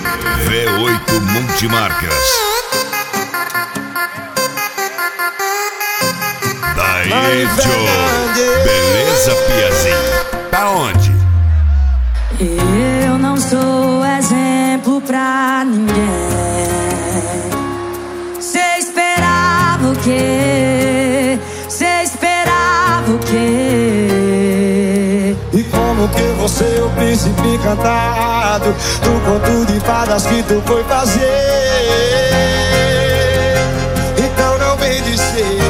V8 Multimarcas. Daí, Joe. Beleza, Piazinho? Tá onde? Eu não sou exemplo pra ninguém. Cê esperava o quê? Cê esperava o quê? E como que você é o príncipe encantado do conto de fadas que tu foi fazer? Então não vem dizer.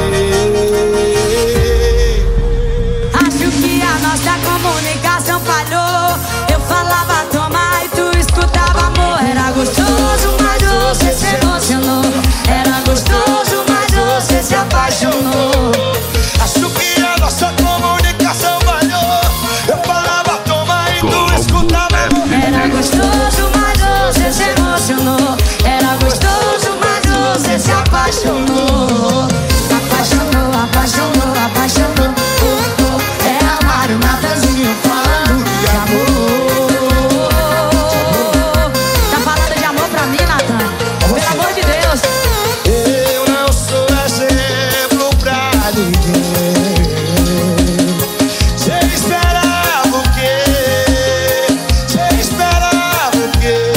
Acho que a nossa comunicação falhou. Eu falava toma e tu escutava amor. Era gostoso, mas você se emocionou. Era gostoso, mas você se apaixonou. Acho que a nossa comunicação falhou. Eu falava toma e tu escutava amor. Era gostoso, mas você se emocionou. Era gostoso, mas você se apaixonou. Apaixonou, apaixonou, apaixonou. É Amaro Natanzinho falando de amor. Tá falando de amor pra mim, Natan? Pelo amor de Deus. Eu não sou exemplo pra ninguém. Cê esperava o quê? Cê esperava o quê?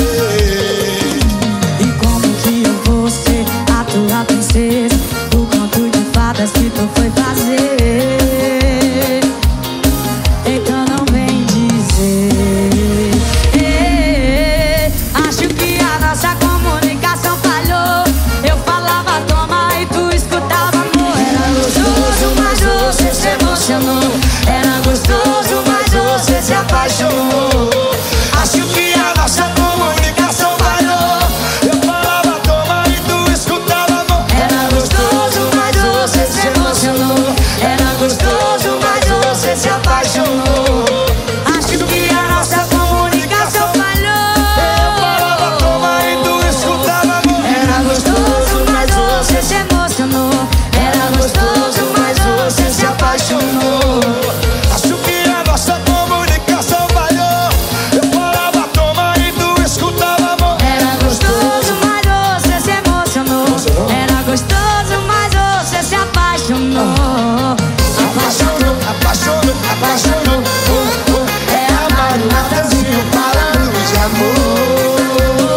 E como que eu vou ser a tua princesa? O conto de fadas que tu foi fazer. Então não vem dizer. Acho que a nossa comunicação falhou. Eu falava toma e tu escutava amor. Era gostoso, mas você se emocionou. Era gostoso, mas você se apaixonou. Acho que a nossa comunicação falhou. Eu falava toma e tu escutava amor. Era gostoso, mas você se emocionou. Era gostoso, mas você se apaixonou. Acho que a nossa comunicação Eu falava falhou. toma e tu escutava amor. Era gostoso, mas você se emocionou. Era gostoso, mas você se apaixonou. Acho que a nossa comunicação falhou. Eu falava toma e tu escutava amor. Era gostoso, mas você se emocionou. Era gostoso, mas você se apaixonou. Apaixonou, apaixonou, apaixonou. É Amaro Natanzinho falando de amor.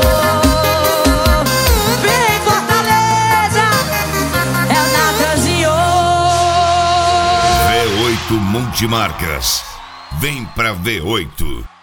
Vem Fortaleza, é o Natanzinho. V8 Multimarcas. Vem pra V8.